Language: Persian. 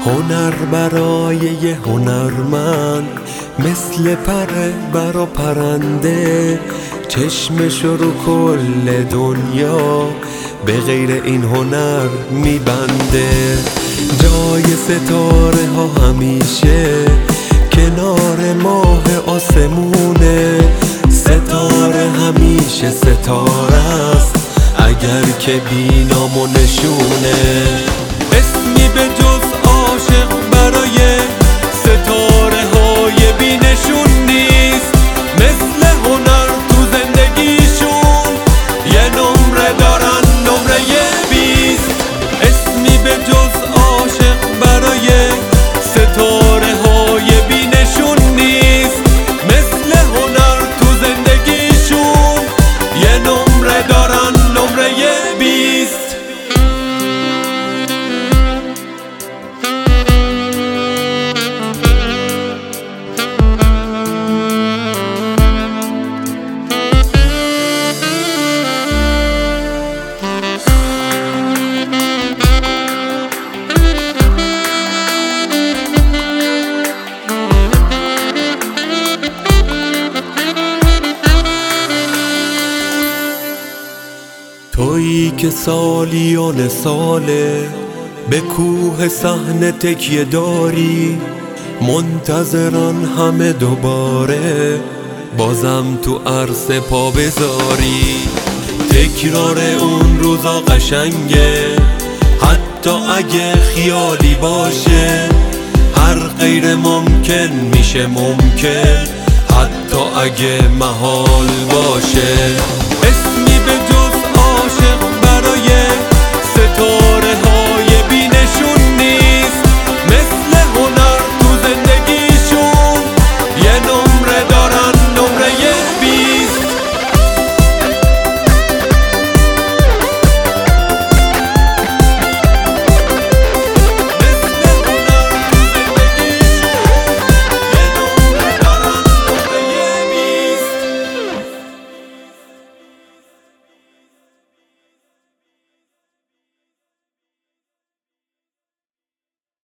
هنر برای یه هنرمند مثل پره برا پرنده، چشمش رو کل دنیا به غیر این هنر میبنده. جای ستاره ها همیشه کنار ماه آسمونه، ستاره همیشه ستاره است اگر که بینامو نشونه. اسمی به جز عاشق برای ستاره های بینشون نیست، مثل هنر تو زندگیشون یه نمره دارن، نمره 20. اسمی به جز عاشق برای ستاره های بینشون نیست، مثل هنر تو زندگیشون یه نمره دارن، نمره 20. تویی که سالیان ساله به کوه صحنه تکیه داری، منتظران همه دوباره بازم تو عرصه پا بذاری. تکرار اون روزا قشنگه حتی اگه خیالی باشه، هر غیر ممکن میشه ممکن حتی اگه محال باشه.